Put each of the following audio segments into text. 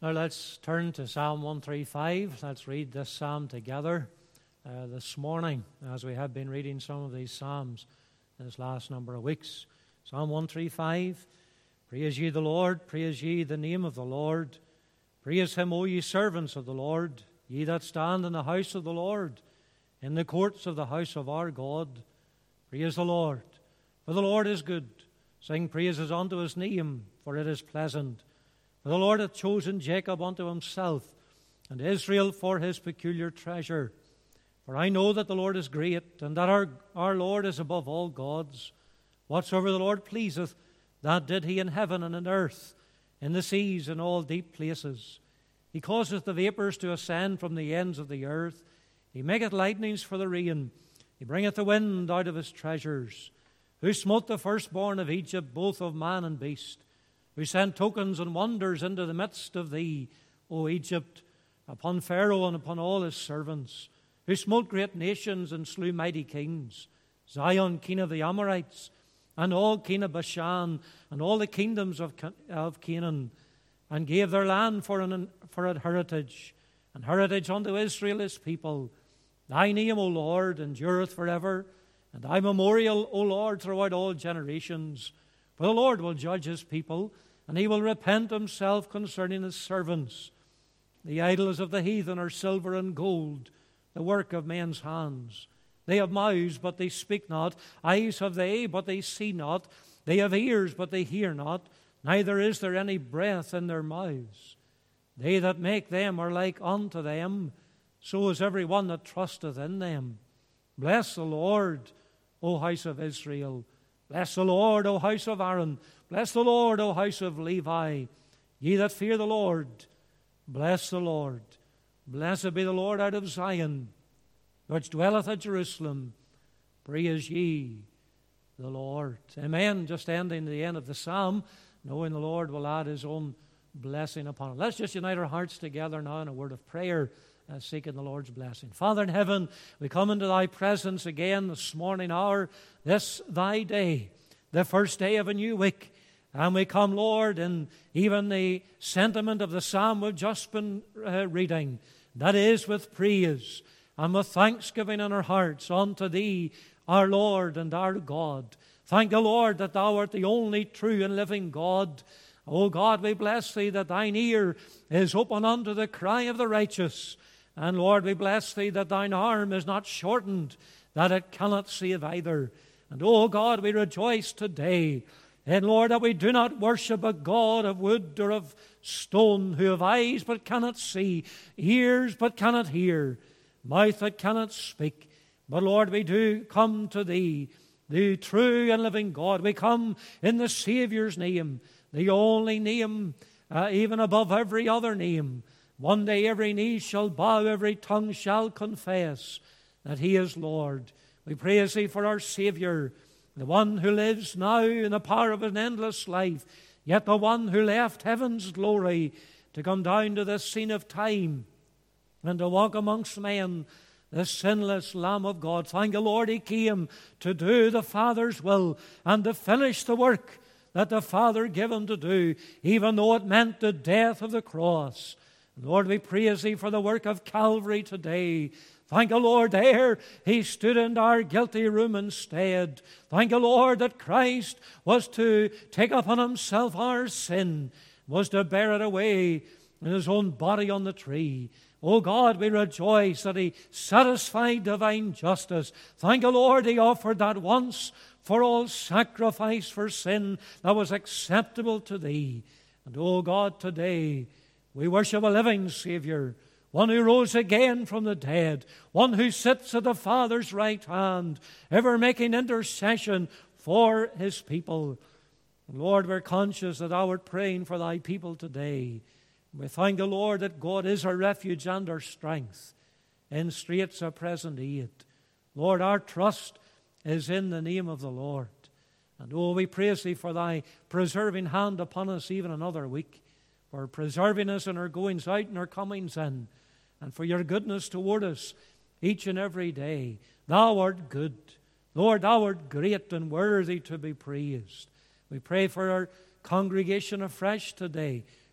Now let's turn to Psalm 135. Let's read this psalm together this morning, as we have been reading some of these psalms this last number of weeks. Psalm 135. Praise ye the Lord, praise ye the name of the Lord. Praise him, O ye servants of the Lord, ye that stand in the house of the Lord, in the courts of the house of our God. Praise the Lord, for the Lord is good. Sing praises unto his name, for it is pleasant. For the Lord hath chosen Jacob unto himself, and Israel for his peculiar treasure. For I know that the Lord is great, and that our Lord is above all gods. Whatsoever the Lord pleaseth, that did he in heaven and in earth, in the seas and all deep places. He causeth the vapors to ascend from the ends of the earth. He maketh lightnings for the rain. He bringeth the wind out of his treasures. Who smote the firstborn of Egypt, both of man and beast? Who sent tokens and wonders into the midst of thee, O Egypt, upon Pharaoh and upon all his servants? Who smote great nations and slew mighty kings? Zion, king of the Amorites, and all king of Bashan, and all the kingdoms of Canaan, and gave their land for an heritage, and heritage unto Israel his people. Thy name, O Lord, endureth forever, and thy memorial, O Lord, throughout all generations. For the Lord will judge his people, and he will repent himself concerning his servants. The idols of the heathen are silver and gold, the work of men's hands. They have mouths, but they speak not. Eyes have they, but they see not. They have ears, but they hear not. Neither is there any breath in their mouths. They that make them are like unto them. So is every one that trusteth in them. Bless the Lord, O house of Israel. Bless the Lord, O house of Aaron. Bless the Lord, O house of Levi. Ye that fear the Lord, bless the Lord. Blessed be the Lord out of Zion, which dwelleth at Jerusalem. Praise ye the Lord. Amen. Just ending the end of the psalm, knowing the Lord will add his own blessing upon it. Let's just unite our hearts together now in a word of prayer, seeking the Lord's blessing. Father in heaven, we come into thy presence again this morning hour, this thy day, the first day of a new week. And we come, Lord, in even the sentiment of the psalm we've just been reading, that is with praise and with thanksgiving in our hearts unto thee, our Lord and our God. Thank you, Lord, that thou art the only true and living God. O God, we bless thee that thine ear is open unto the cry of the righteous. And Lord, we bless thee that thine arm is not shortened, that it cannot save either. And O God, we rejoice today, and Lord, that we do not worship a God of wood or of stone, who have eyes but cannot see, ears but cannot hear, mouth that cannot speak. But Lord, we do come to thee, the true and living God. We come in the Savior's name, the only name, even above every other name. One day every knee shall bow, every tongue shall confess that he is Lord. We praise thee for our Savior, the one who lives now in the power of an endless life, yet the one who left heaven's glory to come down to this scene of time and to walk amongst men, the sinless Lamb of God. Thank you, Lord, he came to do the Father's will and to finish the work that the Father gave him to do, even though it meant the death of the cross. Lord, we praise thee for the work of Calvary today. Thank you, Lord, there he stood in our guilty room instead. Thank you, Lord, that Christ was to take upon himself our sin, was to bear it away in his own body on the tree. Oh God, we rejoice that he satisfied divine justice. Thank you, Lord, he offered that once for all sacrifice for sin that was acceptable to thee. And oh God, today we worship a living Savior, one who rose again from the dead, one who sits at the Father's right hand, ever making intercession for his people. Lord, we're conscious that thou art praying for thy people today. We thank the Lord that God is our refuge and our strength, in straits of present aid. Lord, our trust is in the name of the Lord. And oh, we praise thee for thy preserving hand upon us even another week, for preserving us in our goings out and our comings in, and for your goodness toward us each and every day. Thou art good. Lord, thou art great and worthy to be praised. We pray for our congregation afresh today.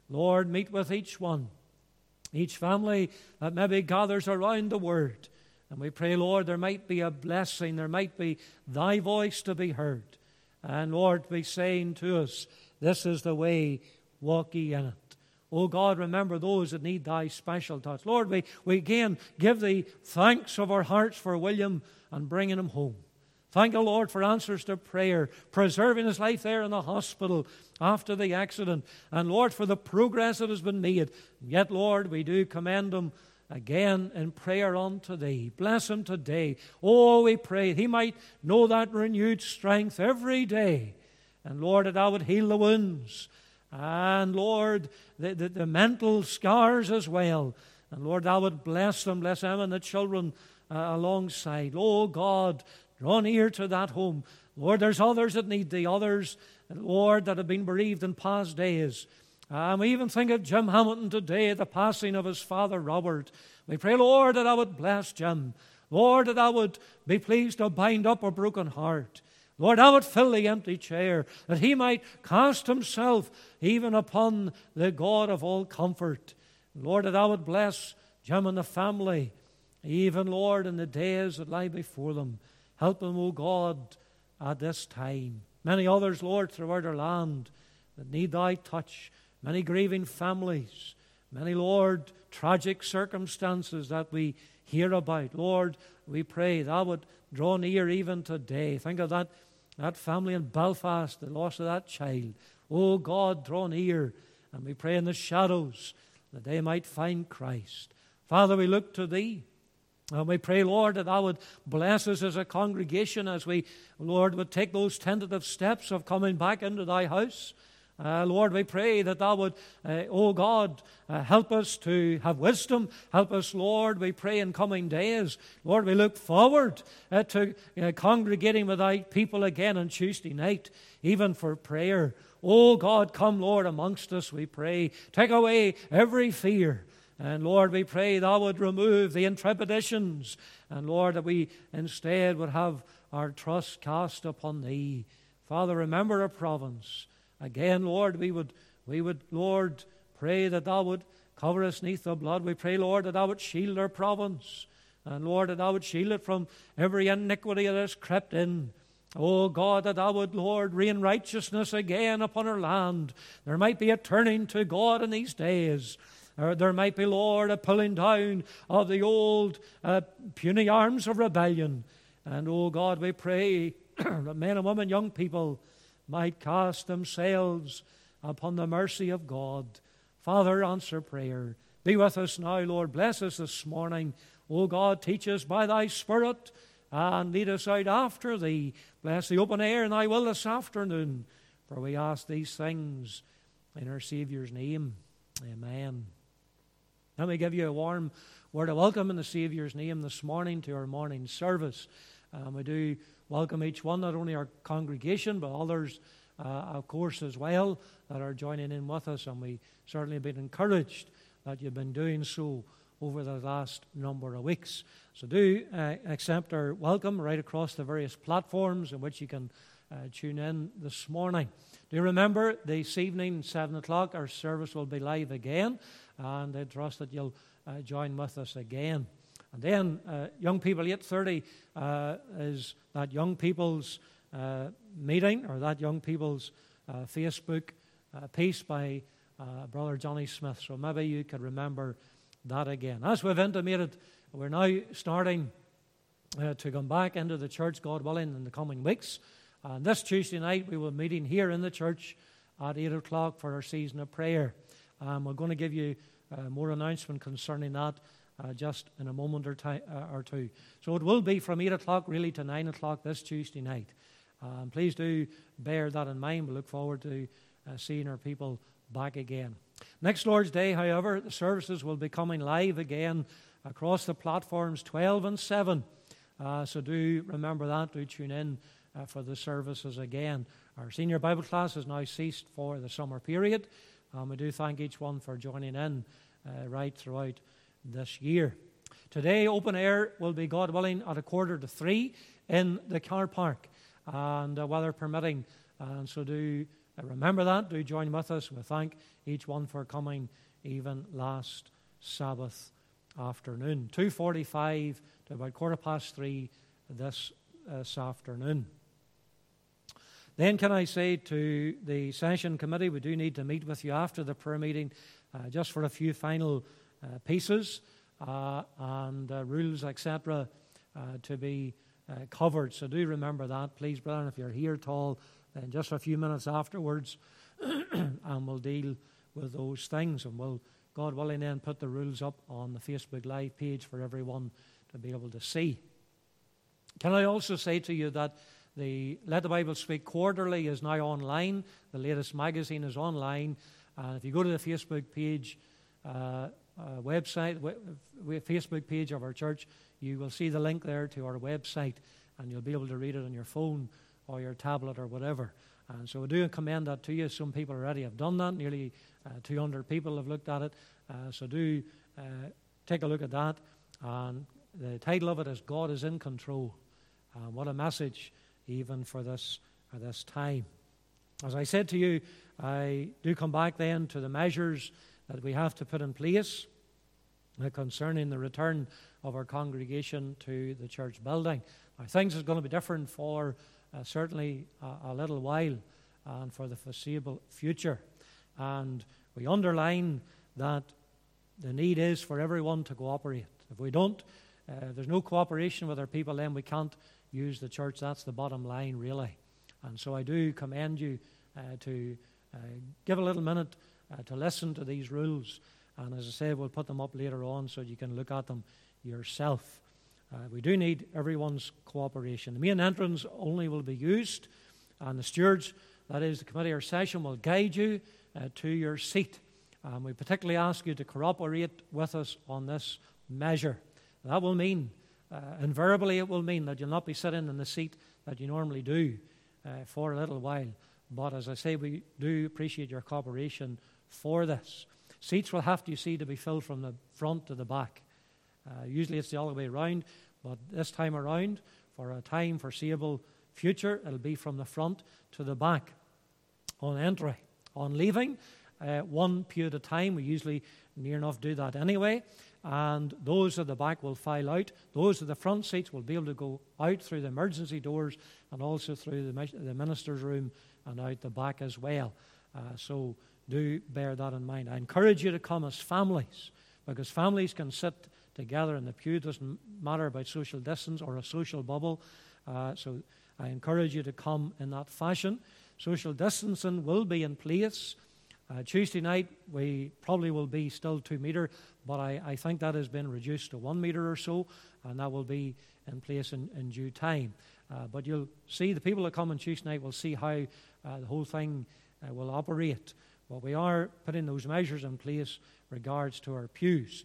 Lord, meet with each one, each family that maybe gathers around the Word. And we pray, Lord, there might be a blessing, there might be Thy voice to be heard. And Lord, be saying to us, this is the way, walk ye in it. Oh God, remember those that need Thy special touch. Lord, we again give Thee thanks of our hearts for William and bringing him home. Thank you, Lord, for answers to prayer, preserving his life there in the hospital after the accident. And Lord, for the progress that has been made. Yet, Lord, we do commend him again in prayer unto Thee. Bless him today. Oh, we pray he might know that renewed strength every day. And Lord, that Thou would heal the wounds. And Lord, the mental scars as well. And Lord, Thou would bless them, bless them and the children alongside. Oh God, draw near to that home. Lord, there's others that need Thee, others, Lord, that have been bereaved in past days. We even think of Jim Hamilton today, the passing of his father, Robert. We pray, Lord, that Thou would bless Jim. Lord, that Thou would be pleased to bind up a broken heart. Lord, Thou would fill the empty chair, that he might cast himself even upon the God of all comfort. Lord, that Thou would bless Jim and the family, even, Lord, in the days that lie before them. Help them, O God, at this time. Many others, Lord, throughout our land that need Thy touch. Many grieving families. Many, Lord, tragic circumstances that we hear about. Lord, we pray Thou would draw near even today. Think of that family in Belfast, the loss of that child. Oh God, draw near. And we pray in the shadows that they might find Christ. Father, we look to Thee. And we pray, Lord, that Thou would bless us as a congregation as we, Lord, would take those tentative steps of coming back into Thy house. Lord, we pray that Thou would, oh God, help us to have wisdom. Help us, Lord, we pray in coming days. Lord, we look forward to congregating with Thy people again on Tuesday night, even for prayer. Oh God, come, Lord, amongst us, we pray. Take away every fear. And Lord, we pray Thou would remove the intrepidations. And Lord, that we instead would have our trust cast upon Thee. Father, remember our province. Again, Lord, we would, Lord, pray that Thou would cover us neath the blood. We pray, Lord, that Thou would shield our province. And Lord, that Thou would shield it from every iniquity that has crept in. Oh God, that Thou would, Lord, rain righteousness again upon our land. There might be a turning to God in these days. There might be, Lord, a pulling down of the old puny arms of rebellion. And, oh God, we pray that men and women, young people, might cast themselves upon the mercy of God. Father, answer prayer. Be with us now, Lord. Bless us this morning. Oh God, teach us by Thy Spirit and lead us out after Thee. Bless the open air in Thy will this afternoon. For we ask these things in our Saviour's name. Amen. Let me give you a warm word of welcome in the Saviour's name this morning to our morning service. We do welcome each one, not only our congregation, but others, of course, as well, that are joining in with us. And we certainly have been encouraged that you've been doing so over the last number of weeks. So do accept our welcome right across the various platforms in which you can tune in this morning. Do remember, this evening, 7 o'clock, our service will be live again. And I trust that you'll join with us again. And then, young people, 8:30 is that young people's meeting, or that young people's Facebook piece by Brother Johnny Smith. So maybe you could remember that again. As we've intimated, we're now starting to come back into the church, God willing, in the coming weeks. And this Tuesday night, we will be meeting here in the church at 8 o'clock for our season of prayer. We're going to give you more announcement concerning that just in a moment or two. So it will be from 8 o'clock really to 9 o'clock this Tuesday night. Please do bear that in mind. We look forward to seeing our people back again. Next Lord's Day, however, the services will be coming live again across the platforms 12 and 7. So do remember that. Do tune in for the services again. Our senior Bible class has now ceased for the summer period. We do thank each one for joining in right throughout this year. Today, open air will be, God willing, at 2:45 in the car park, and weather permitting. And so do remember that. Do join with us. We thank each one for coming even last Sabbath afternoon. 2:45 to about 3:15 this afternoon. Then can I say to the session committee, we do need to meet with you after the prayer meeting just for a few final pieces and rules, etc., to be covered. So do remember that, please, brethren. If you're here at all, then just a few minutes afterwards, and we'll deal with those things. And we'll, God willing, then put the rules up on the Facebook Live page for everyone to be able to see. Can I also say to you that the Let the Bible Speak Quarterly is now online. The latest magazine is online. If you go to the Facebook page, Facebook page of our church, you will see the link there to our website, and you'll be able to read it on your phone or your tablet or whatever. And so I do commend that to you. Some people already have done that. Nearly 200 people have looked at it. So do take a look at that. And the title of it is God is in Control. What a message even for this time. As I said to you, I do come back then to the measures that we have to put in place concerning the return of our congregation to the church building. Now, things are going to be different for certainly a little while and for the foreseeable future. And we underline that the need is for everyone to cooperate. If we don't, if there's no cooperation with our people, then we can't use the church. That's the bottom line, really. And so I do commend you to give a little minute to listen to these rules. And as I said, we'll put them up later on so you can look at them yourself. We do need everyone's cooperation. The main entrance only will be used, and the stewards, that is the committee or session, will guide you to your seat. We particularly ask you to cooperate with us on this measure. That will mean, invariably it will mean that you'll not be sitting in the seat that you normally do for a little while. But as I say, we do appreciate your cooperation for this. Seats will have to, you see, to be filled from the front to the back. Usually it's the other way around, but this time around, for a time foreseeable future, it'll be from the front to the back. On entry, on leaving, one pew at a time. We usually near enough do that anyway. And those at the back will file out. Those at the front seats will be able to go out through the emergency doors and also through the minister's room and out the back as well. So do bear that in mind. I encourage you to come as families, because families can sit together in the pew. It doesn't matter about social distance or a social bubble. So I encourage you to come in that fashion. Social distancing will be in place. Tuesday night, we probably will be still 2 metre, but I think that has been reduced to 1 metre or so, and that will be in place in due time. But you'll see, the people that come on Tuesday night will see how the whole thing will operate. But we are putting those measures in place regards to our pews,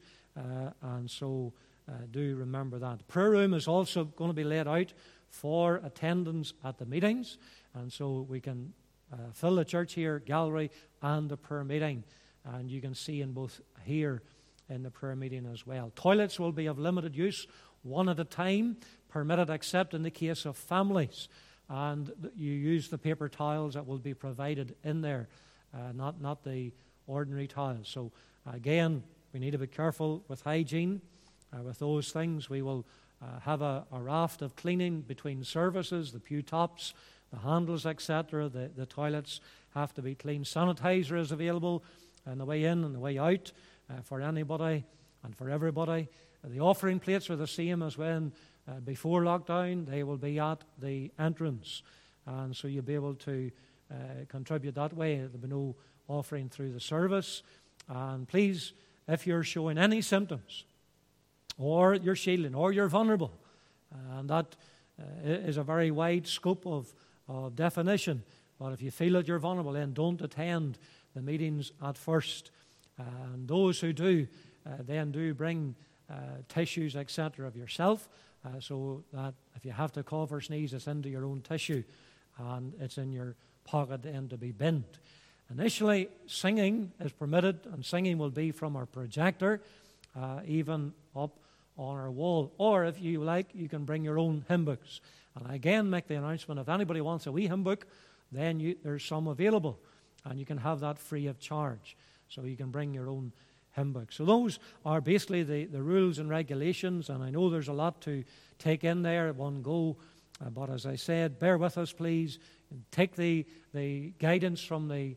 and so do remember that. The prayer room is also going to be laid out for attendance at the meetings, and so we can fill the church here, gallery, and the prayer meeting, and you can see in both here in the prayer meeting as well. Toilets will be of limited use, one at a time, permitted except in the case of families, and you use the paper towels that will be provided in there, not the ordinary towels. So again, we need to be careful with hygiene. With those things, we will have a raft of cleaning between services, the pew tops, the handles, etc. The toilets have to be cleaned. Sanitizer is available on the way in and the way out for anybody and for everybody. The offering plates are the same as when before lockdown. They will be at the entrance, and so you'll be able to contribute that way. There'll be no offering through the service. And please, if you're showing any symptoms, or you're shielding, or you're vulnerable, and that is a very wide scope of definition. But if you feel that you're vulnerable, then don't attend the meetings at first. And those who do, then do bring tissues, etc. of yourself, so that if you have to cough or sneeze, it's into your own tissue, and it's in your pocket then to be binned. Initially, singing is permitted, and singing will be from our projector, even up on our wall. Or if you like, you can bring your own hymn books. And I again make the announcement, if anybody wants a wee hymn book, then there's some available, and you can have that free of charge. So you can bring your own hymn book. So those are basically the rules and regulations, and I know there's a lot to take in there at one go, but as I said, bear with us, please. Take the guidance from the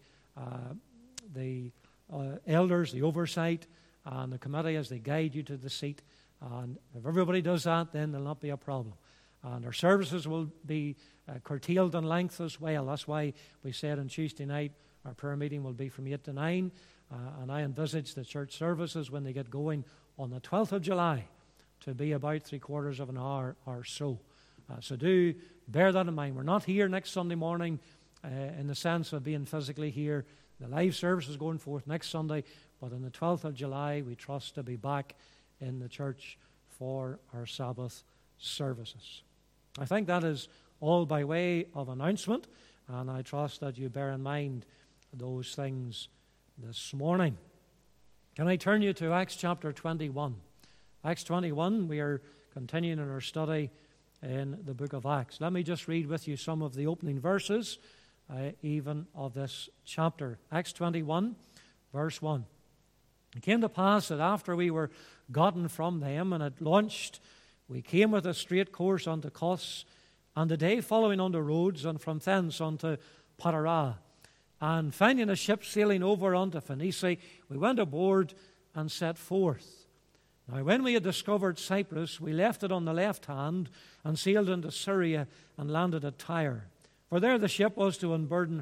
elders, the oversight, and the committee as they guide you to the seat. And if everybody does that, then there'll not be a problem. And our services will be curtailed in length as well. That's why we said on Tuesday night our prayer meeting will be from 8 to 9. And I envisage the church services, when they get going on the 12th of July, to be about 3/4 of an hour or so. So do bear that in mind. We're not here next Sunday morning in the sense of being physically here. The live service is going forth next Sunday, but on the 12th of July, we trust to be back in the church for our Sabbath services. I think that is all by way of announcement, and I trust that you bear in mind those things this morning. Can I turn you to Acts chapter 21? Acts 21, we are continuing in our study in the book of Acts. Let me just read with you some of the opening verses, even of this chapter. Acts 21, verse 1. It came to pass that after we were gotten from them and had launched, we came with a straight course unto Kos, and the day following unto Rhodes, and from thence unto Patara. And finding a ship sailing over unto Phoenicia, we went aboard and set forth. Now when we had discovered Cyprus, we left it on the left hand and sailed into Syria and landed at Tyre. For there the ship was to unladen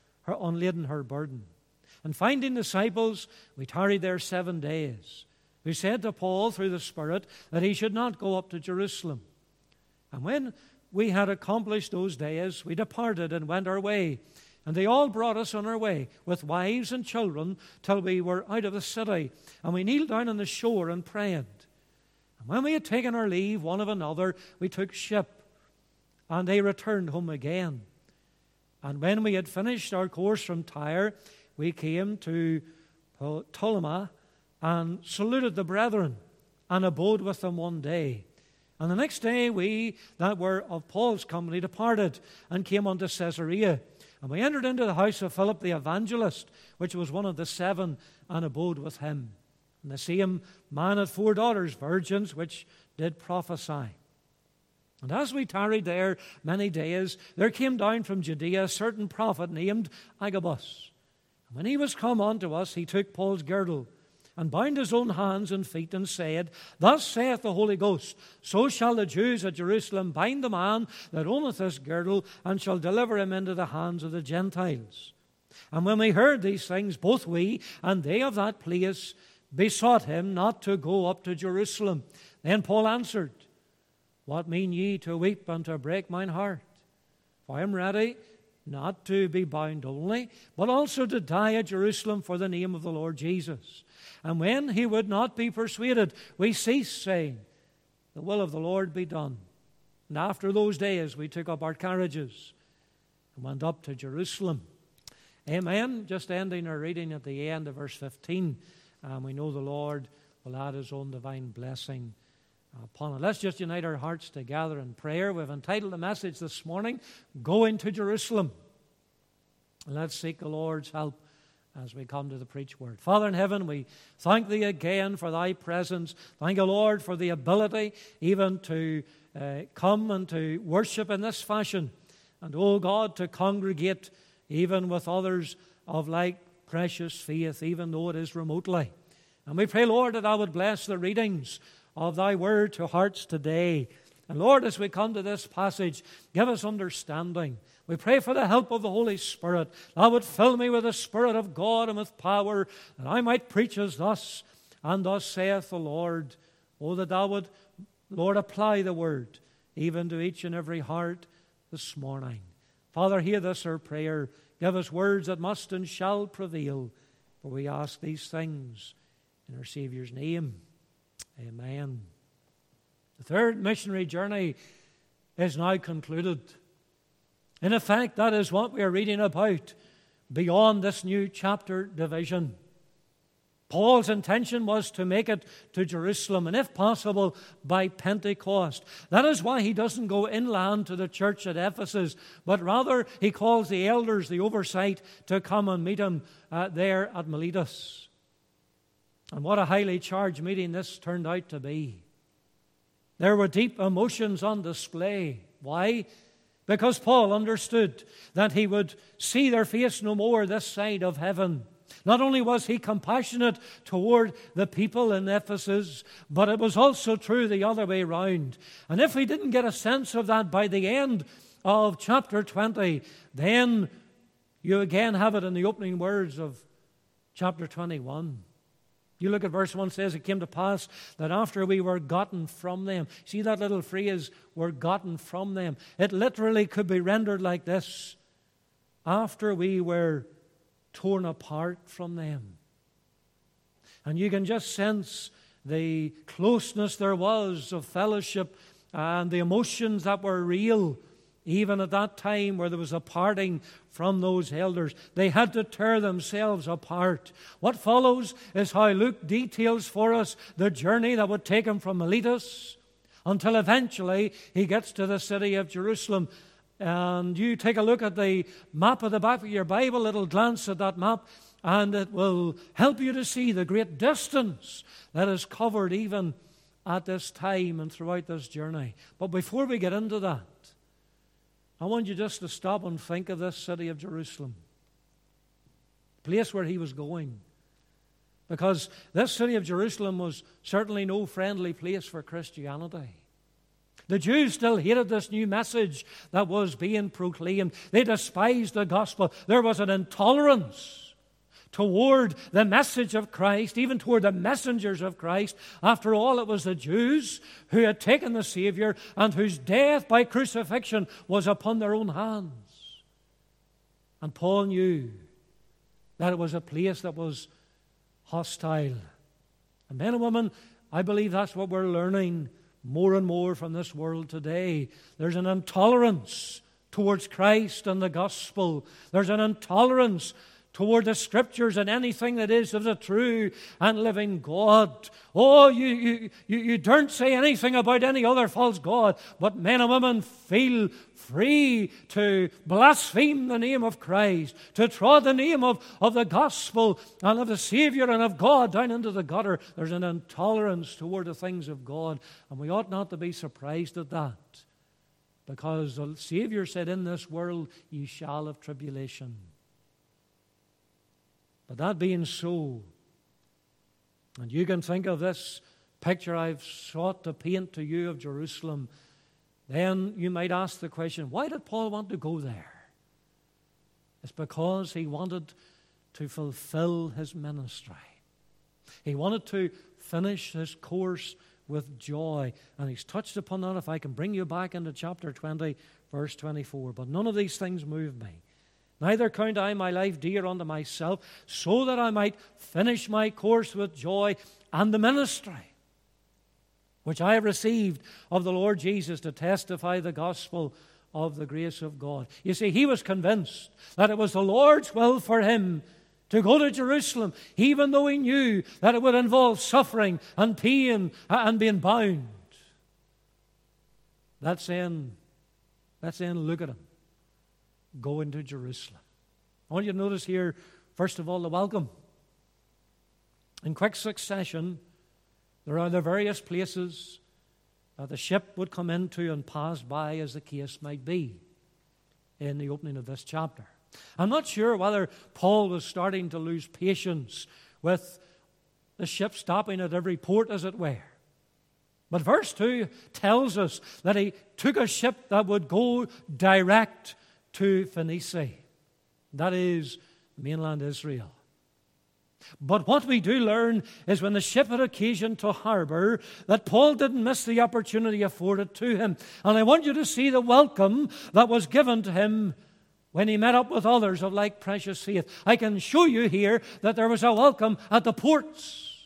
her burden. And finding disciples, we tarried there 7 days. We said to Paul through the Spirit that he should not go up to Jerusalem. And when we had accomplished those days, we departed and went our way. And they all brought us on our way with wives and children till we were out of the city. And we kneeled down on the shore and prayed. And when we had taken our leave one of another, we took ship, and they returned home again. And when we had finished our course from Tyre, we came to Ptolemais and saluted the brethren and abode with them 1 day. And the next day we that were of Paul's company departed and came unto Caesarea. And we entered into the house of Philip the evangelist, which was one of the 7, and abode with him. And the same man had 4 daughters, virgins, which did prophesy. And as we tarried there many days, there came down from Judea a certain prophet named Agabus. And when he was come unto us, he took Paul's girdle, and bound his own hands and feet, and said, Thus saith the Holy Ghost, so shall the Jews at Jerusalem bind the man that owneth this girdle, and shall deliver him into the hands of the Gentiles. And when we heard these things, both we and they of that place besought him not to go up to Jerusalem. Then Paul answered, What mean ye to weep and to break mine heart? For I am ready not to be bound only, but also to die at Jerusalem for the name of the Lord Jesus. And when he would not be persuaded, we ceased, saying, The will of the Lord be done. And after those days we took up our carriages and went up to Jerusalem. Amen. Just ending our reading at the end of verse 15. We know the Lord will add his own divine blessing upon it. Let's just unite our hearts together in prayer. We've entitled the message this morning, Going to Jerusalem. And let's seek the Lord's help as we come to the preached word. Father in heaven, we thank thee again for thy presence. Thank you, Lord, for the ability even to come and to worship in this fashion. And, oh God, to congregate even with others of like precious faith, even though it is remotely. And we pray, Lord, that thou would bless the readings of thy word to hearts today. And Lord, as we come to this passage, give us understanding. We pray for the help of the Holy Spirit. Thou would fill me with the Spirit of God and with power, that I might preach as thus, and thus saith the Lord. Oh, that thou would, Lord, apply the word, even to each and every heart this morning. Father, hear this our prayer. Give us words that must and shall prevail. For we ask these things in our Saviour's name. Amen. The third missionary journey is now concluded. In effect, that is what we are reading about beyond this new chapter division. Paul's intention was to make it to Jerusalem, and if possible, by Pentecost. That is why he doesn't go inland to the church at Ephesus, but rather he calls the elders, the oversight, to come and meet him there at Miletus. And what a highly charged meeting this turned out to be. There were deep emotions on display. Why? Because Paul understood that he would see their face no more this side of heaven. Not only was he compassionate toward the people in Ephesus, but it was also true the other way around. And if we didn't get a sense of that by the end of chapter 20, then you again have it in the opening words of chapter 21. You look at verse 1, says, it came to pass that after we were gotten from them. See that little phrase, were gotten from them. It literally could be rendered like this: after we were torn apart from them. And you can just sense the closeness there was of fellowship and the emotions that were real, even at that time where there was a parting from those elders. They had to tear themselves apart. What follows is how Luke details for us the journey that would take him from Miletus until eventually he gets to the city of Jerusalem. And you take a look at the map at the back of your Bible, it'll glance at that map, and it will help you to see the great distance that is covered even at this time and throughout this journey. But before we get into that, I want you just to stop and think of this city of Jerusalem, the place where he was going. Because this city of Jerusalem was certainly no friendly place for Christianity. The Jews still hated this new message that was being proclaimed. They despised the gospel. There was an intolerance toward the message of Christ, even toward the messengers of Christ. After all, it was the Jews who had taken the Savior and whose death by crucifixion was upon their own hands. And Paul knew that it was a place that was hostile. And men and women, I believe that's what we're learning more and more from this world today. There's an intolerance towards Christ and the gospel. There's an intolerance toward the Scriptures and anything that is of the true and living God. Oh, you daren't say anything about any other false god, but men and women feel free to blaspheme the name of Christ, to throw the name of the gospel and of the Savior and of God down into the gutter. There's an intolerance toward the things of God, and we ought not to be surprised at that, because the Savior said, in this world ye shall have tribulation. But that being so, and you can think of this picture I've sought to paint to you of Jerusalem, then you might ask the question, why did Paul want to go there? It's because he wanted to fulfill his ministry. He wanted to finish his course with joy. And he's touched upon that. If I can bring you back into chapter 20, verse 24. But none of these things move me. Neither count I my life dear unto myself, so that I might finish my course with joy and the ministry which I have received of the Lord Jesus to testify the gospel of the grace of God. You see, he was convinced that it was the Lord's will for him to go to Jerusalem, even though he knew that it would involve suffering and pain and being bound. That's saying, look at him going to Jerusalem. I want you to notice here, first of all, the welcome. In quick succession, there are the various places that the ship would come into and pass by, as the case might be, in the opening of this chapter. I'm not sure whether Paul was starting to lose patience with the ship stopping at every port, as it were. But verse 2 tells us that he took a ship that would go direct to Phoenicia, that is, mainland Israel. But what we do learn is when the ship had occasion to harbor, that Paul didn't miss the opportunity afforded to him. And I want you to see the welcome that was given to him when he met up with others of like precious faith. I can show you here that there was a welcome at the ports.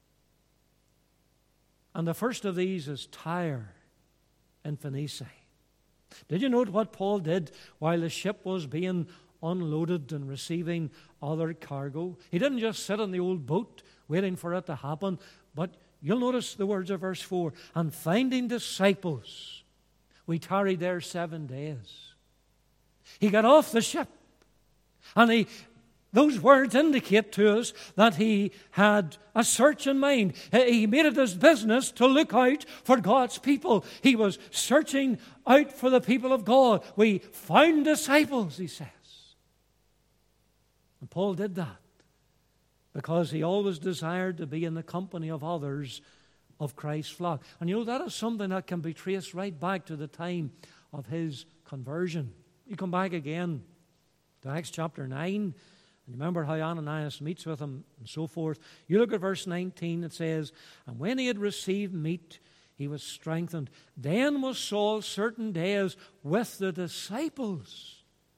And the first of these is Tyre in Phoenicia. Did you note what Paul did while the ship was being unloaded and receiving other cargo? He didn't just sit on the old boat waiting for it to happen. But you'll notice the words of verse 4. And finding disciples, we tarried there 7 days. He got off the ship, and those words indicate to us that he had a search in mind. He made it his business to look out for God's people. He was searching out for the people of God. We found disciples, he says. And Paul did that because he always desired to be in the company of others of Christ's flock. And you know, that is something that can be traced right back to the time of his conversion. You come back again to Acts chapter 9, and remember how Ananias meets with him and so forth. You look at verse 19, it says, and when he had received meat, he was strengthened. Then was Saul certain days with the disciples,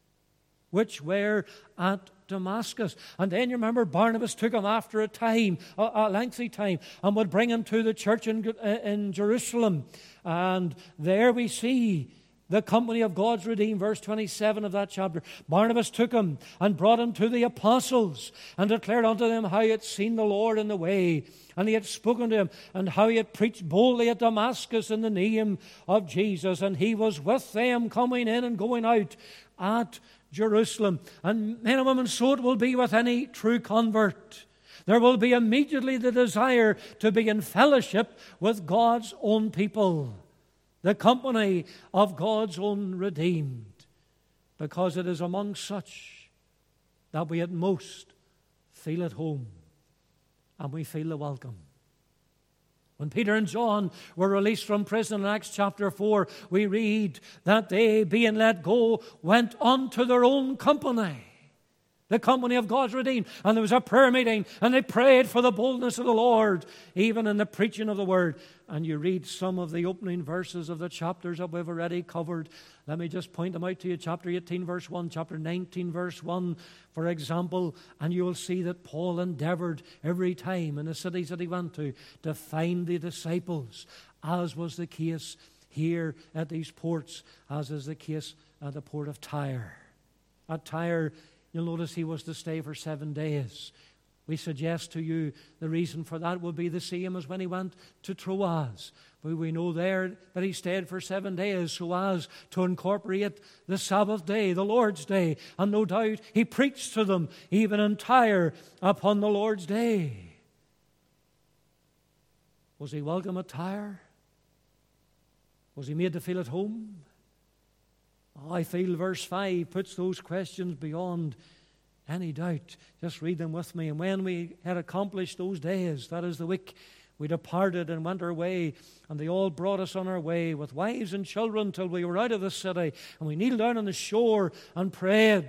which were at Damascus. And then you remember Barnabas took him after a time, a lengthy time, and would bring him to the church in Jerusalem. And there we see the company of God's redeemed, verse 27 of that chapter. Barnabas took him and brought him to the apostles and declared unto them how he had seen the Lord in the way, and he had spoken to him, and how he had preached boldly at Damascus in the name of Jesus. And he was with them coming in and going out at Jerusalem. And men and women, so it will be with any true convert. There will be immediately the desire to be in fellowship with God's own people, the company of God's own redeemed, because it is among such that we at most feel at home and we feel the welcome. When Peter and John were released from prison in Acts chapter 4, we read that they, being let go, went unto their own company, the company of God's redeemed. And there was a prayer meeting, and they prayed for the boldness of the Lord, even in the preaching of the word. And you read some of the opening verses of the chapters that we've already covered. Let me just point them out to you. Chapter 18, verse 1, chapter 19, verse 1, for example. And you will see that Paul endeavored every time in the cities that he went to find the disciples, as was the case here at these ports, as is the case at the port of Tyre. At Tyre, you'll notice he was to stay for 7 days. We suggest to you the reason for that will be the same as when he went to Troas. But we know there that he stayed for 7 days so as to incorporate the Sabbath day, the Lord's day. And no doubt he preached to them even in Tyre upon the Lord's day. Was he welcome at Tyre? Was he made to feel at home? I feel verse 5 puts those questions beyond any doubt. Just read them with me. And when we had accomplished those days, that is the week, we departed and went our way, and they all brought us on our way with wives and children till we were out of the city. And we kneeled down on the shore and prayed.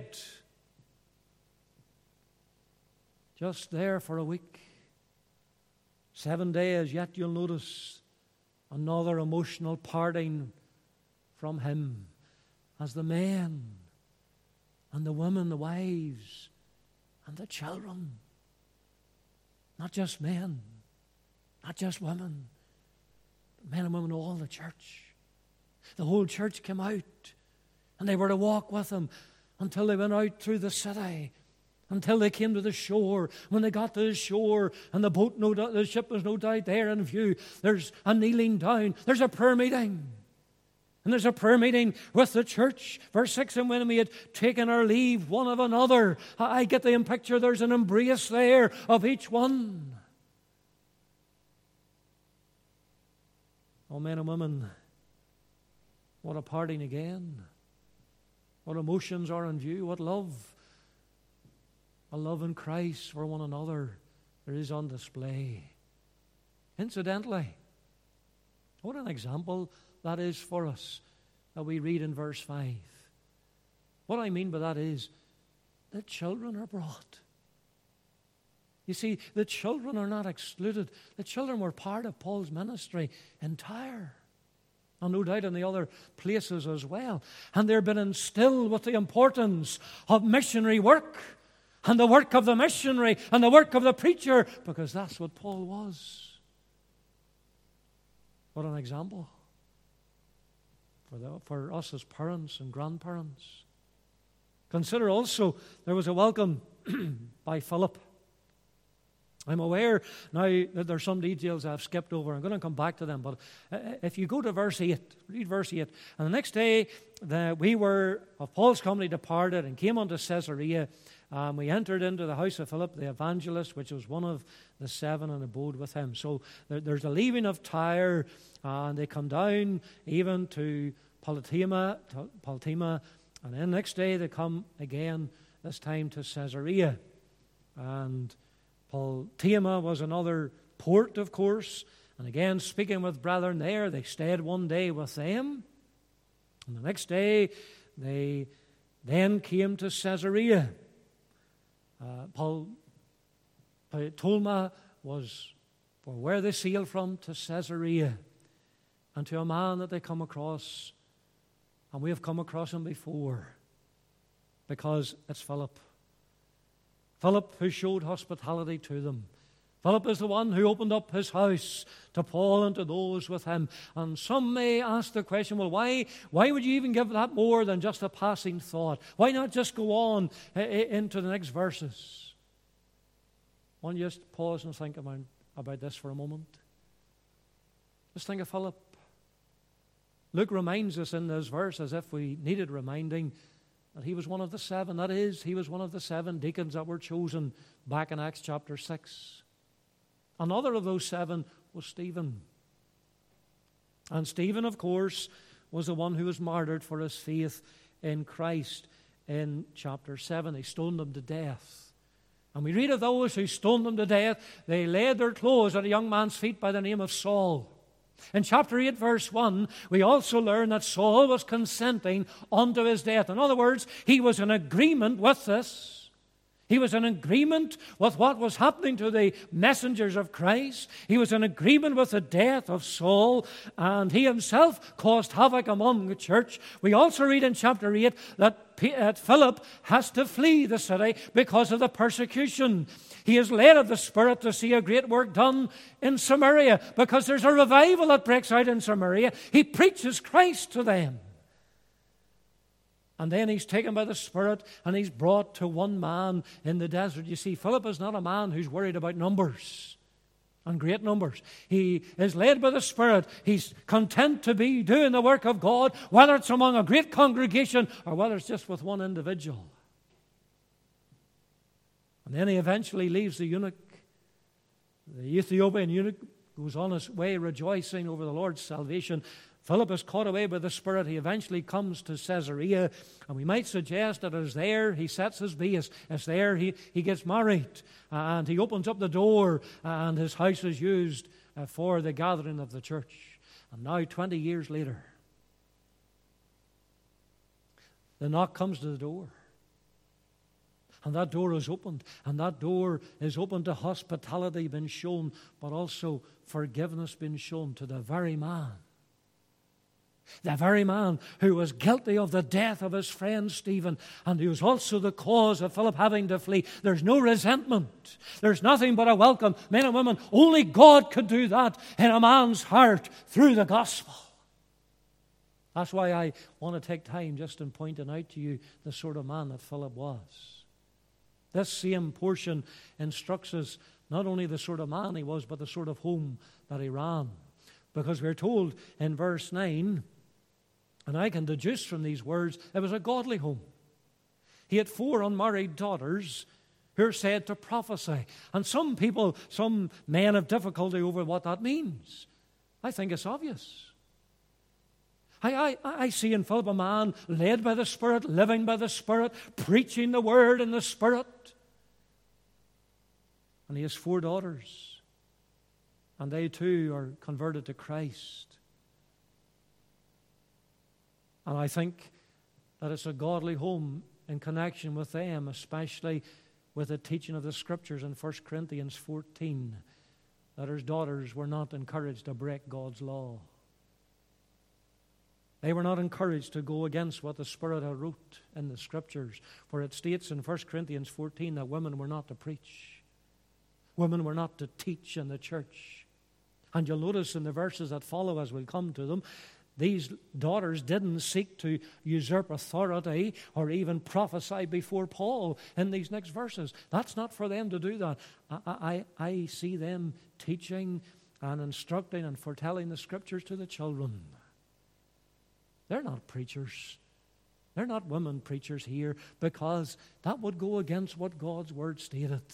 Just there for a week. 7 days, yet you'll notice another emotional parting from him, as the men and the women, the wives and the children, not just men, not just women, but men and women, all the church. The whole church came out, and they were to walk with him until they went out through the city, until they came to the shore. When they got to the shore, and the ship was no doubt there in view, there's a kneeling down, there's a prayer meeting. And there's a prayer meeting with the church. Verse 6, and when we had taken our leave one of another, I get the picture, there's an embrace there of each one. Oh, men and women, what a parting again. What emotions are in view, what love. A love in Christ for one another there is on display. Incidentally, what an example that is for us that we read in verse 5. What I mean by that is the children are brought. You see, the children are not excluded. The children were part of Paul's ministry in Tyre, and no doubt in the other places as well. And they've been instilled with the importance of missionary work, and the work of the missionary, and the work of the preacher, because that's what Paul was. What an example for us as parents and grandparents. Consider also there was a welcome by Philip. I'm aware now that there's some details I've skipped over. I'm going to come back to them. But if you go to verse 8, read verse 8. And the next day we were of Paul's company departed and came unto Caesarea. We entered into the house of Philip the evangelist, which was one of the 7, and abode with him. So there's a leaving of Tyre, and they come down even to Politeama, and then next day they come again, this time to Caesarea. And Politeama was another port, of course, and again speaking with brethren there, they stayed one day with them, and the next day they then came to Caesarea. Politeama was where they sailed from to Caesarea, and to a man that they come across, and we have come across him before, because it's Philip. Philip who showed hospitality to them. Philip is the one who opened up his house to Paul and to those with him. And some may ask the question, well, why would you even give that more than just a passing thought? Why not just go on into the next verses? Why don't you just pause and think about this for a moment? Just think of Philip. Luke reminds us in this verse, as if we needed reminding, that he was one of the 7. That is, he was one of the 7 deacons that were chosen back in Acts chapter 6. Another of those 7 was Stephen. And Stephen, of course, was the one who was martyred for his faith in Christ in chapter 7. They stoned him to death. And we read of those who stoned him to death. They laid their clothes at a young man's feet by the name of Saul. In chapter 8, verse 1, we also learn that Saul was consenting unto his death. In other words, he was in agreement with this. He was in agreement with what was happening to the messengers of Christ. He was in agreement with the death of Saul, and he himself caused havoc among the church. We also read in chapter 8 that Philip has to flee the city because of the persecution. He is led of the Spirit to see a great work done in Samaria, because there's a revival that breaks out in Samaria. He preaches Christ to them. And then he's taken by the Spirit and he's brought to one man in the desert. You see, Philip is not a man who's worried about numbers and great numbers. He is led by the Spirit. He's content to be doing the work of God, whether it's among a great congregation or whether it's just with one individual. And then he eventually leaves the eunuch. The Ethiopian eunuch goes on his way rejoicing over the Lord's salvation. Philip is caught away by the Spirit. He eventually comes to Caesarea, and we might suggest that it's there he sets his base. It's there he gets married, and he opens up the door, and his house is used for the gathering of the church. And now, 20 years later, the knock comes to the door. And that door is opened, and that door is open to hospitality being shown, but also forgiveness being shown to the very man who was guilty of the death of his friend Stephen, and who was also the cause of Philip having to flee. There's no resentment. There's nothing but a welcome. Men and women, only God could do that in a man's heart through the gospel. That's why I want to take time just in pointing out to you the sort of man that Philip was. This same portion instructs us not only the sort of man he was, but the sort of home that he ran. Because we're told in verse 9, and I can deduce from these words, it was a godly home. He had 4 unmarried daughters who are said to prophesy. And some men have difficulty over what that means. I think it's obvious. I see in Philip a man led by the Spirit, living by the Spirit, preaching the Word in the Spirit. And he has 4 daughters. And they too are converted to Christ. And I think that it's a godly home in connection with them, especially with the teaching of the Scriptures in 1 Corinthians 14, that his daughters were not encouraged to break God's law. They were not encouraged to go against what the Spirit had wrote in the Scriptures, for it states in 1 Corinthians 14 that women were not to preach. Women were not to teach in the church. And you'll notice in the verses that follow, as we'll come to them, These daughters didn't seek to usurp authority or even prophesy before Paul in these next verses. That's not for them to do that. I see them teaching and instructing and foretelling the Scriptures to the children. They're not preachers. They're not women preachers here, because that would go against what God's Word stated.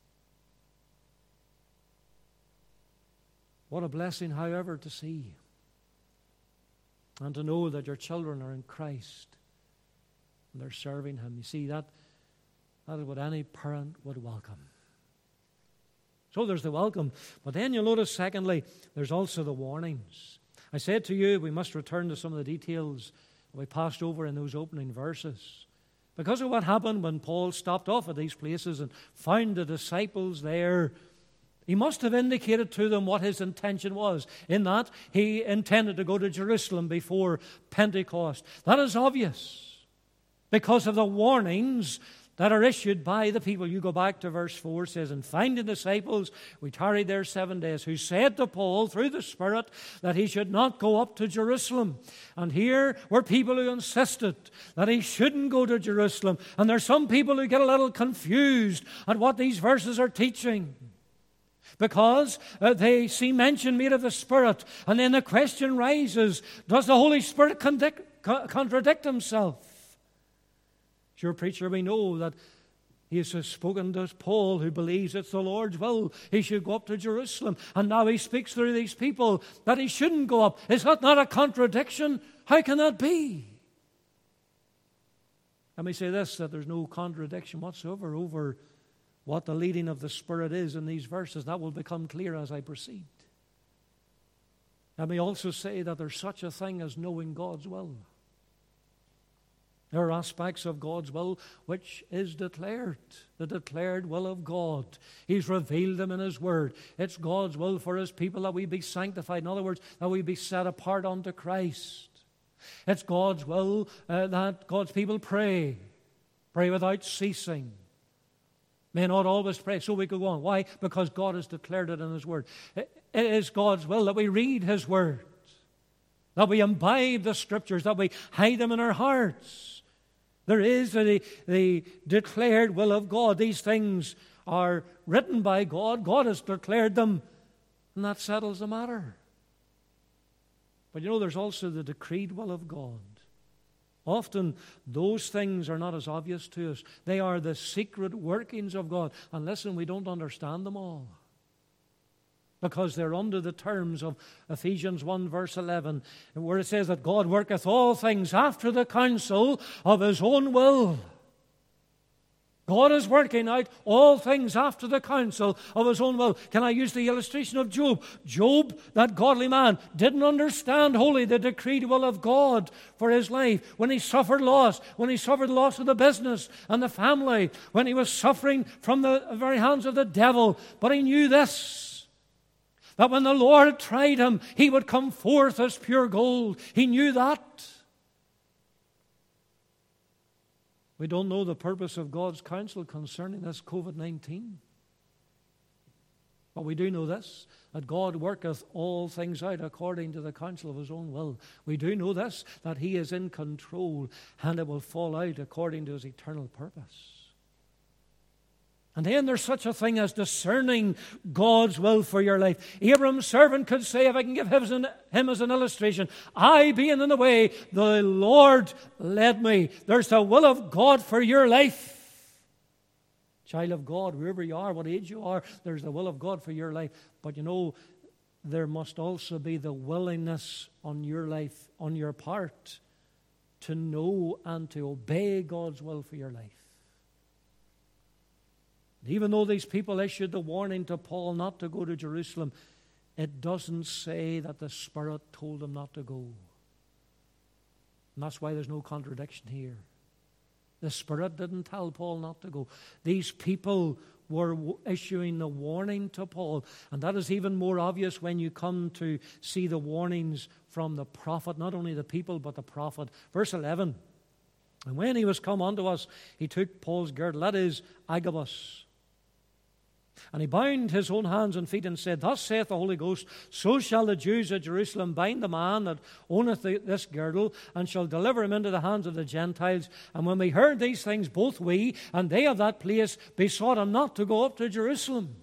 What a blessing, however, to see and to know that your children are in Christ and they're serving Him. You see, that is what any parent would welcome. So there's the welcome. But then you'll notice, secondly, there's also the warnings. I said to you, we must return to some of the details that we passed over in those opening verses. Because of what happened when Paul stopped off at these places and found the disciples there, he must have indicated to them what his intention was, in that he intended to go to Jerusalem before Pentecost. That is obvious because of the warnings that are issued by the people. You go back to verse 4, it says, "And finding disciples, we tarried there 7 days, who said to Paul through the Spirit that he should not go up to Jerusalem." And here were people who insisted that he shouldn't go to Jerusalem. And there's some people who get a little confused at what these verses are teaching, because they see mention made of the Spirit. And then the question rises, does the Holy Spirit contradict Himself? Sure, preacher, we know that he has spoken to Paul, who believes it's the Lord's will he should go up to Jerusalem. And now he speaks through these people that he shouldn't go up. Is that not a contradiction? How can that be? Let me say this, that there's no contradiction whatsoever over what the leading of the Spirit is in these verses. That will become clear as I proceed. Let me also say that there's such a thing as knowing God's will. There are aspects of God's will which is declared, the declared will of God. He's revealed them in His Word. It's God's will for His people that we be sanctified. In other words, that we be set apart unto Christ. It's God's will that God's people pray without ceasing. May not always pray, so we could go on. Why? Because God has declared it in His Word. It is God's will that we read His Word, that we imbibe the Scriptures, that we hide them in our hearts. There is the declared will of God. These things are written by God. God has declared them, and that settles the matter. But you know, there's also the decreed will of God. Often those things are not as obvious to us. They are the secret workings of God. And listen, we don't understand them all, because they're under the terms of Ephesians 1 verse 11, where it says that God worketh all things after the counsel of His own will. God is working out all things after the counsel of His own will. Can I use the illustration of Job? Job, that godly man, didn't understand wholly the decreed will of God for his life. When he suffered loss of the business and the family, when he was suffering from the very hands of the devil. But he knew this, that when the Lord tried him, he would come forth as pure gold. He knew that. We don't know the purpose of God's counsel concerning this COVID-19. But we do know this, that God worketh all things out according to the counsel of His own will. We do know this, that He is in control, and it will fall out according to His eternal purpose. And then there's such a thing as discerning God's will for your life. Abraham's servant could say, if I can give him as an illustration, I being in the way, the Lord led me. There's the will of God for your life. Child of God, wherever you are, what age you are, there's the will of God for your life. But you know, there must also be the willingness on your life, on your part, to know and to obey God's will for your life. Even though these people issued the warning to Paul not to go to Jerusalem, it doesn't say that the Spirit told him not to go. And that's why there's no contradiction here. The Spirit didn't tell Paul not to go. These people were issuing the warning to Paul. And that is even more obvious when you come to see the warnings from the prophet, not only the people, but the prophet. Verse 11, "And when he was come unto us, he took Paul's girdle," that is, Agabus. And he bound his own hands and feet and said, Thus saith the Holy Ghost, so shall the Jews at Jerusalem bind the man that owneth this girdle, and shall deliver him into the hands of the Gentiles. And when we heard these things, both we and they of that place besought him not to go up to Jerusalem.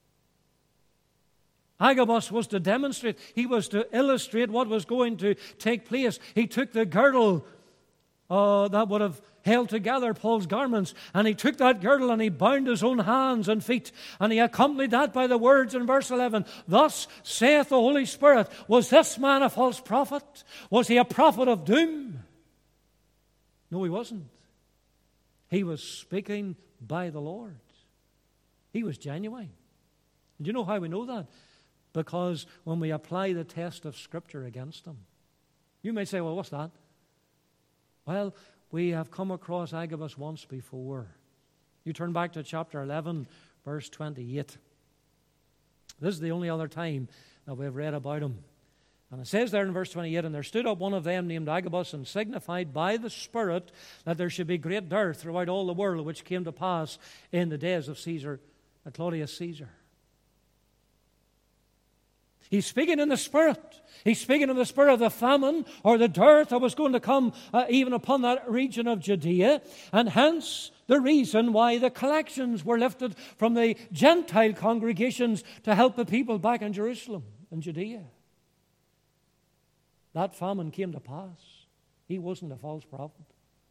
Agabus was to demonstrate, he was to illustrate what was going to take place. He took the girdle that would have held together Paul's garments, and he took that girdle and he bound his own hands and feet, and he accompanied that by the words in verse 11, Thus saith the Holy Spirit. Was this man a false prophet? Was he a prophet of doom? No, he wasn't. He was speaking by the Lord. He was genuine. And do you know how we know that? Because when we apply the test of Scripture against him. You may say, well, what's that? Well, we have come across Agabus once before. You turn back to chapter 11, verse 28. This is the only other time that we've read about him. And it says there in verse 28, And there stood up one of them named Agabus, and signified by the Spirit that there should be great dearth throughout all the world, which came to pass in the days of Claudius Caesar. He's speaking in the Spirit. He's speaking in the spirit of the famine or the dearth that was going to come even upon that region of Judea. And hence the reason why the collections were lifted from the Gentile congregations to help the people back in Jerusalem and Judea. That famine came to pass. He wasn't a false prophet.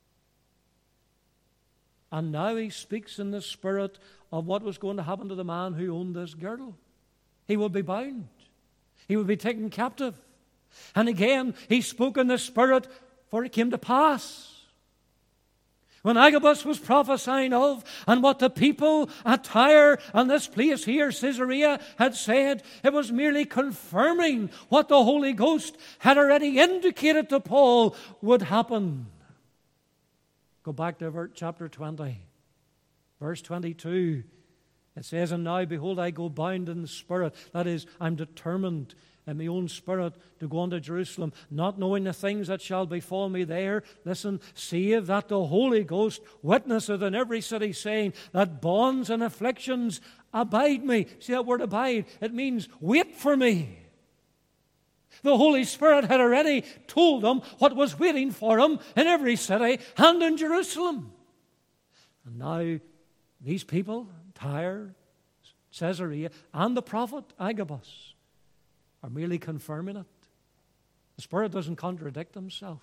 And now he speaks in the spirit of what was going to happen to the man who owned this girdle. He would be bound. He would be taken captive. And again, he spoke in the Spirit, for it came to pass. When Agabus was prophesying of, and what the people at Tyre and this place here, Caesarea, had said, it was merely confirming what the Holy Ghost had already indicated to Paul would happen. Go back to chapter 20, verse 22. It says, And now, behold, I go bound in the Spirit. That is, I'm determined in my own spirit to go unto Jerusalem, not knowing the things that shall befall me there. Listen, save that the Holy Ghost witnesseth in every city, saying that bonds and afflictions abide me. See that word abide? It means wait for me. The Holy Spirit had already told them what was waiting for him in every city and in Jerusalem. And now these people, Tyre, Caesarea, and the prophet Agabus are merely confirming it. The Spirit doesn't contradict himself.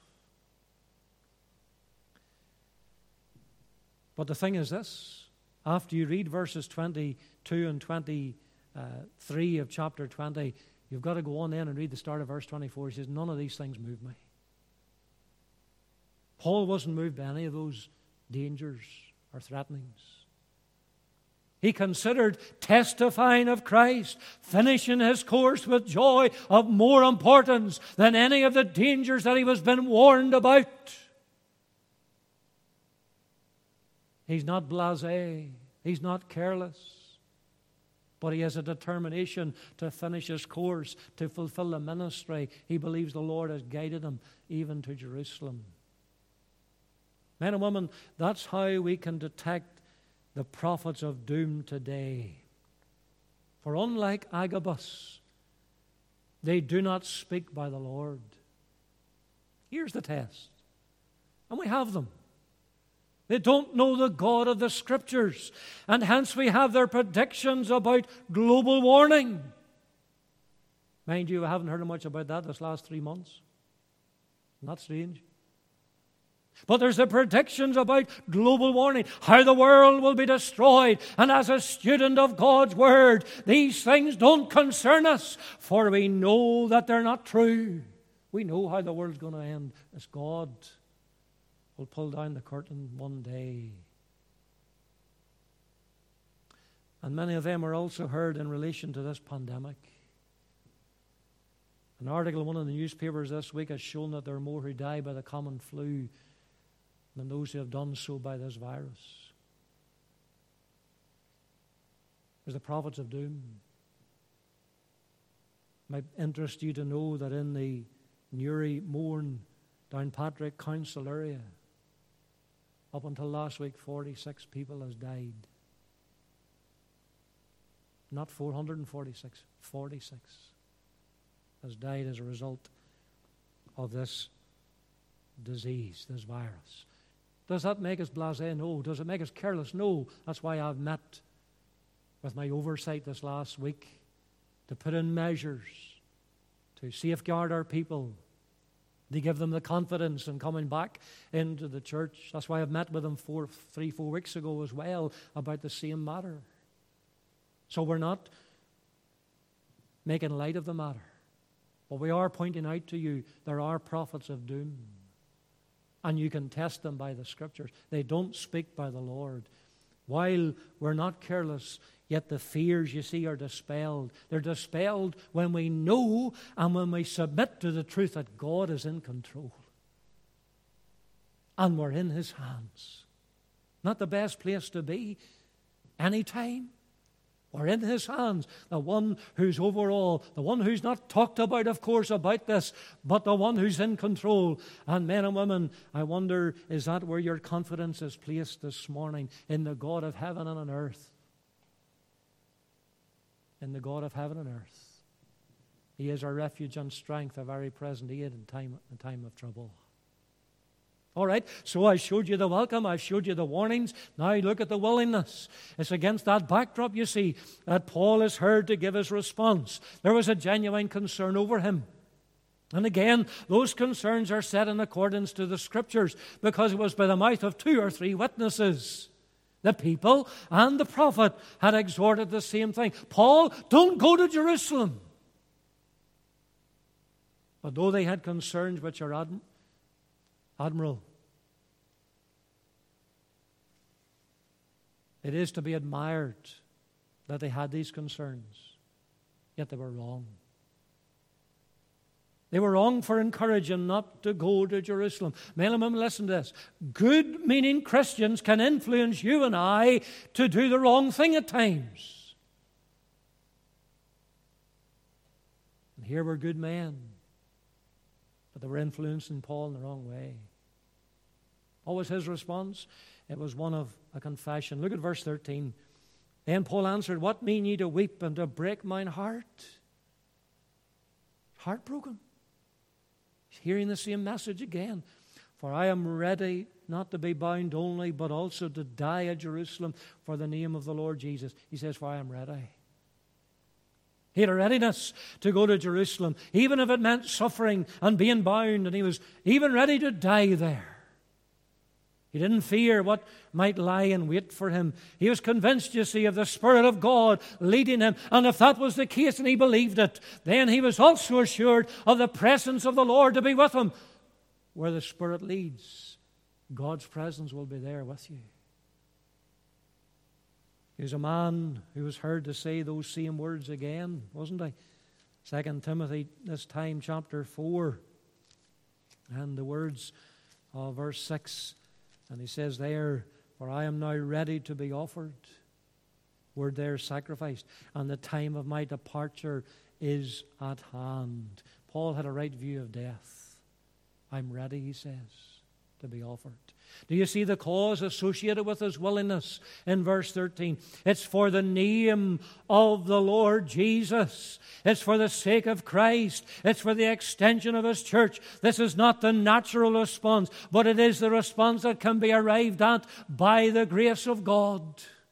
But the thing is this, after you read verses 22 and 23 of chapter 20, you've got to go on then and read the start of verse 24. He says, none of these things move me. Paul wasn't moved by any of those dangers or threatenings. He considered testifying of Christ, finishing his course with joy, of more importance than any of the dangers that he was being warned about. He's not blasé. He's not careless. But he has a determination to finish his course, to fulfill the ministry. He believes the Lord has guided him even to Jerusalem. Men and women, that's how we can detect the prophets of doom today. For unlike Agabus, they do not speak by the Lord. Here's the test. And we have them. They don't know the God of the Scriptures. And hence we have their predictions about global warming. Mind you, I haven't heard much about that this last 3 months. Not strange. But there's the predictions about global warming, how the world will be destroyed. And as a student of God's Word, these things don't concern us, for we know that they're not true. We know how the world's going to end. As God will pull down the curtain one day. And many of them are also heard in relation to this pandemic. An article in one of the newspapers this week has shown that there are more who die by the common flu than those who have done so by this virus. There's the prophets of doom. It might interest you to know that in the Newry, Mourne, Downpatrick Council area, up until last week, 46 people has died. not 446, 46 has died as a result of this disease, this virus. Does that make us blasé? No. Does it make us careless? No. That's why I've met with my oversight this last week to put in measures to safeguard our people, to give them the confidence in coming back into the church. That's why I've met with them 4 weeks ago as well about the same matter. So we're not making light of the matter, but we are pointing out to you there are prophets of doom. And you can test them by the Scriptures. They don't speak by the Lord. While we're not careless, yet the fears, you see, are dispelled. They're dispelled when we know and when we submit to the truth that God is in control. And we're in His hands. Not the best place to be anytime. We're in His hands. The one who's over all, the one who's not talked about, of course, about this, but the one who's in control. And men and women, I wonder, is that where your confidence is placed this morning? In the God of heaven and on earth. In the God of heaven and earth. He is our refuge and strength, a very present aid in time of trouble. All right, so I showed you the welcome, I showed you the warnings. Now look at the willingness. It's against that backdrop, you see, that Paul is heard to give his response. There was a genuine concern over him. And again, those concerns are set in accordance to the Scriptures, because it was by the mouth of 2 or 3 witnesses. The people and the prophet had exhorted the same thing. Paul, don't go to Jerusalem. But though they had concerns which are admirable, it is to be admired that they had these concerns, yet they were wrong. They were wrong for encouraging not to go to Jerusalem. Men and women, listen to this. Good-meaning Christians can influence you and I to do the wrong thing at times. And here were good men, but they were influencing Paul in the wrong way. What was his response? It was one of a confession. Look at verse 13. Then Paul answered, what mean ye to weep and to break mine heart? Heartbroken. He's hearing the same message again. For I am ready not to be bound only, but also to die at Jerusalem for the name of the Lord Jesus. He says, for I am ready. He had a readiness to go to Jerusalem, even if it meant suffering and being bound, and he was even ready to die there. He didn't fear what might lie in wait for him. He was convinced, you see, of the Spirit of God leading him. And if that was the case and he believed it, then he was also assured of the presence of the Lord to be with him. Where the Spirit leads, God's presence will be there with you. He was a man who was heard to say those same words again, wasn't he? 2 Timothy, this time, chapter 4, and the words of verse 6. And he says there, for I am now ready to be offered. Word there, sacrificed. And the time of my departure is at hand. Paul had a right view of death. I'm ready, he says, to be offered. Do you see the cause associated with his willingness in verse 13? It's for the name of the Lord Jesus. It's for the sake of Christ. It's for the extension of his church. This is not the natural response, but it is the response that can be arrived at by the grace of God.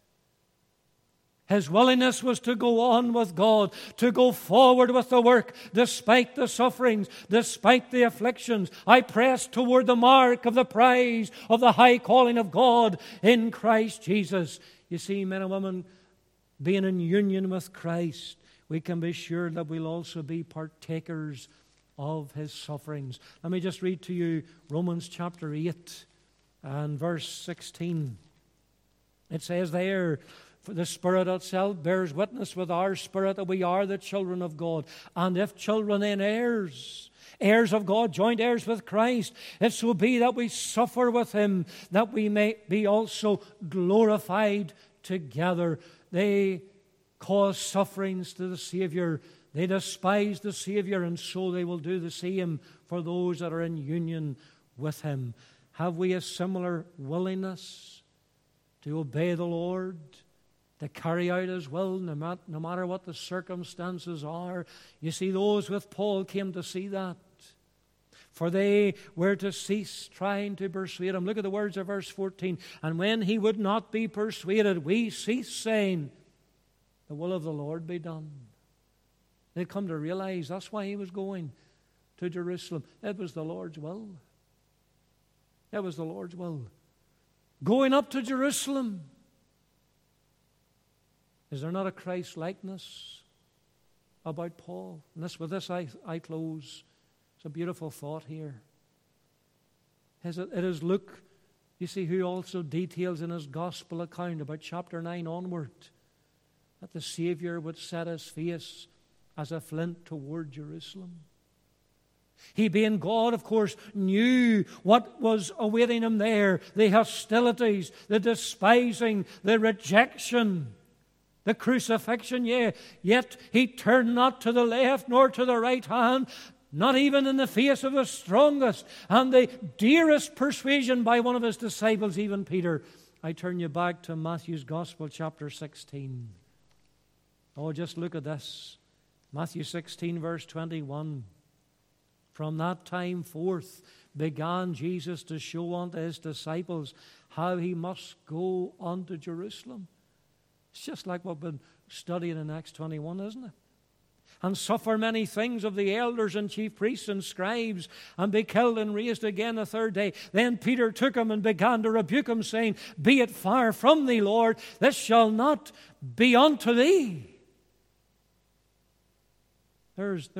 His willingness was to go on with God, to go forward with the work, despite the sufferings, despite the afflictions. I press toward the mark of the prize of the high calling of God in Christ Jesus. You see, men and women, being in union with Christ, we can be sure that we'll also be partakers of his sufferings. Let me just read to you Romans chapter 8 and verse 16. It says there, for the Spirit itself bears witness with our spirit that we are the children of God. And if children, then heirs, heirs of God, joint heirs with Christ, if so be that we suffer with him, that we may be also glorified together. They cause sufferings to the Savior. They despise the Savior, and so they will do the same for those that are in union with him. Have we a similar willingness to obey the Lord to carry out His will no matter what the circumstances are. You see, those with Paul came to see that. For they were to cease trying to persuade him. Look at the words of verse 14. And when he would not be persuaded, we ceased saying, the will of the Lord be done. They'd come to realize that's why he was going to Jerusalem. It was the Lord's will. It was the Lord's will. Going up to Jerusalem. Is there not a Christ-likeness about Paul? And with this I close. It's a beautiful thought here. It is Luke, you see, who also details in his gospel account about chapter 9 onward that the Savior would set his face as a flint toward Jerusalem. He, being God, of course, knew what was awaiting him there, the hostilities, the despising, the rejection, the crucifixion, yet he turned not to the left nor to the right hand, not even in the face of the strongest and the dearest persuasion by one of his disciples, even Peter. I turn you back to Matthew's Gospel, chapter 16. Oh, just look at this. Matthew 16, verse 21. From that time forth began Jesus to show unto his disciples how he must go unto Jerusalem. It's just like what we've been studying in Acts 21, isn't it? And suffer many things of the elders and chief priests and scribes, and be killed and raised again the third day. Then Peter took him and began to rebuke him, saying, Be it far from thee, Lord, this shall not be unto thee. There's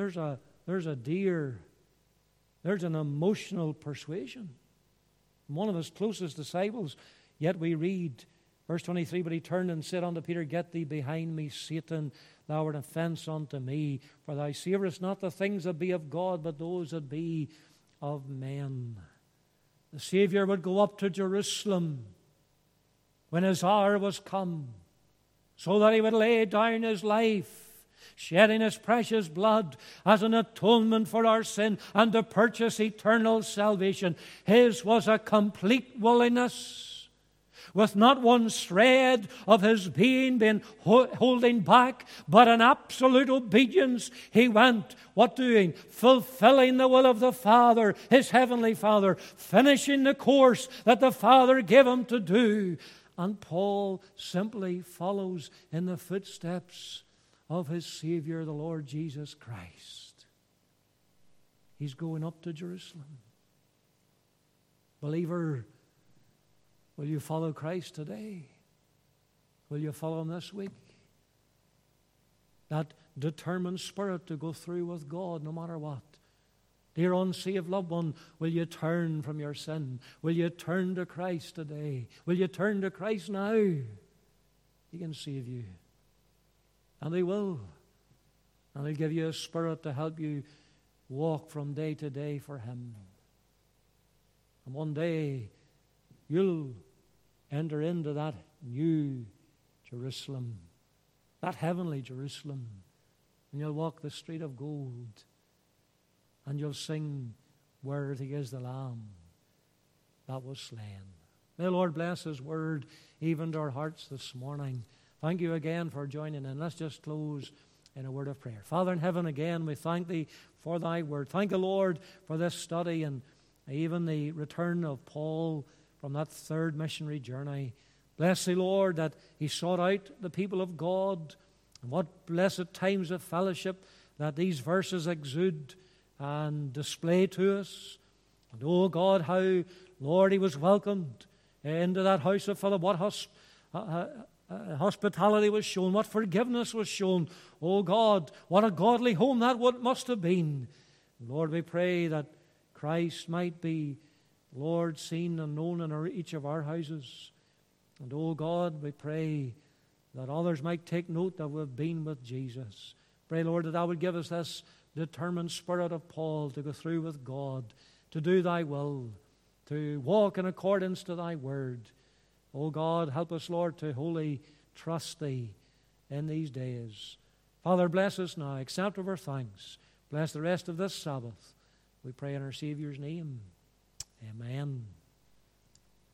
an emotional persuasion. One of his closest disciples, yet we read, verse 23, But he turned and said unto Peter, Get thee behind me, Satan, thou art an offense unto me, for thou savourest not the things that be of God, but those that be of men. The Savior would go up to Jerusalem when his hour was come, so that he would lay down his life, shedding his precious blood as an atonement for our sin and to purchase eternal salvation. His was a complete willingness, with not one shred of his being being holding back, but an absolute obedience. He went, what doing? Fulfilling the will of the Father, his heavenly Father, finishing the course that the Father gave him to do. And Paul simply follows in the footsteps of his Savior, the Lord Jesus Christ. He's going up to Jerusalem. Believer, will you follow Christ today? Will you follow him this week? That determined spirit to go through with God no matter what. Dear unsaved loved one, will you turn from your sin? Will you turn to Christ today? Will you turn to Christ now? He can save you. And He will. And He'll give you a spirit to help you walk from day to day for Him. And one day, you'll enter into that new Jerusalem, that heavenly Jerusalem. And you'll walk the street of gold. And you'll sing, Worthy is the Lamb that was slain. May the Lord bless His word even to our hearts this morning. Thank you again for joining in. Let's just close in a word of prayer. Father in heaven, again, we thank Thee for Thy word. Thank you, Lord, for this study and even the return of Paul from that third missionary journey. Bless Thee, Lord, that he sought out the people of God. And what blessed times of fellowship that these verses exude and display to us. And oh God, how, Lord, he was welcomed into that house of Philip. What hospitality was shown, what forgiveness was shown. Oh God, what a godly home that must have been. Lord, we pray that Christ might be, Lord, seen and known in each of our houses. And oh God, we pray that others might take note that we've been with Jesus. Pray, Lord, that Thou would give us this determined spirit of Paul to go through with God, to do Thy will, to walk in accordance to Thy word. Oh God, help us, Lord, to wholly trust Thee in these days. Father, bless us now. Accept of our thanks. Bless the rest of this Sabbath. We pray in our Savior's name. Amen.